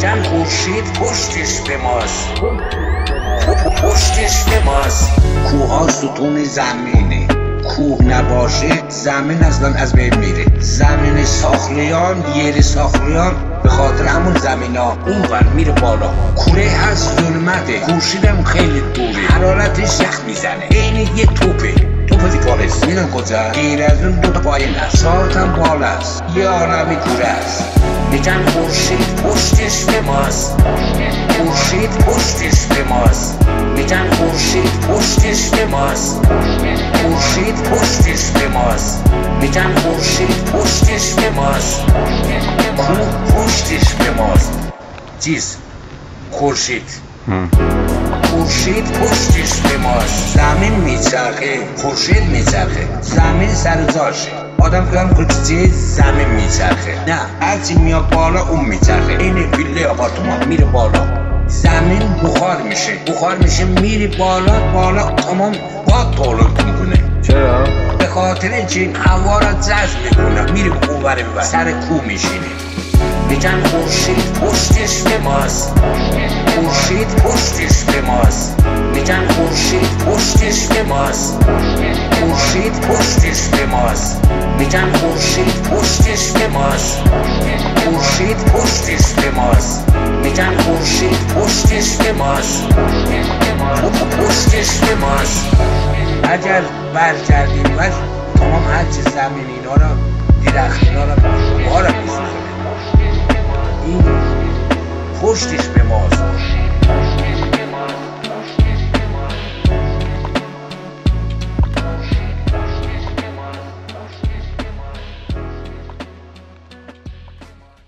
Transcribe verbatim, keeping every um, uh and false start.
میگن خورشید پشتش به ماست، پشتش به ماست. کوه ها ستون زمینه، کوه نباشه زمین اصلا از بین میره. زمین ساخلیان یری ساخلیان به خاطر همون زمین ها اون ور میره بالا. کوره هست ظلمته، خورشیدم خیلی دوره، حرارتش یخ میزنه عین یه توپه. توپ دیپارس میدن کجا؟ غیر از اون دو تا پایین هست، ساعت هم بالا است، یه عالمی کوره است. میگن خورشید پشتش به ماست، خورشید پشتش به ماست. میگن خورشید پشتش به ماست، خورشید پشتش به ماست. میگن خورشید پشتش به ماست، کوه پشتش به ماست. چیز خورشید خورشید پشتش به ماست. زمین میچرخه خورشید میچرخه، زمین سر جاشه. آدم که هم کچه زمین میچرخه، نه هرچی میاد بالا اون میچرخه. این ویله آپارتمان میره بالا، زمین بخار میشه، بخار میشه میری بالا بالا تمام باد تولد میکنه. چرا؟ به خاطر اینکه هوا را جذب میکنه، میری کوه بر سر کوه میشینه. میگن خورشید پشتش به ماست، خورشید پشتش به ماست. میگن خورشید پشتش به ماست، خورشید پشتش به ماست. میگن خورشید پشتش به ماست، خورشید پشتش به ماست. میگن خورشید پشتش به ماست، پشتش به ماست. اگر برگردیم و تمام هرچی زمین اینا را درخت اینا را بارا میسوزه، این پشتش به ماست.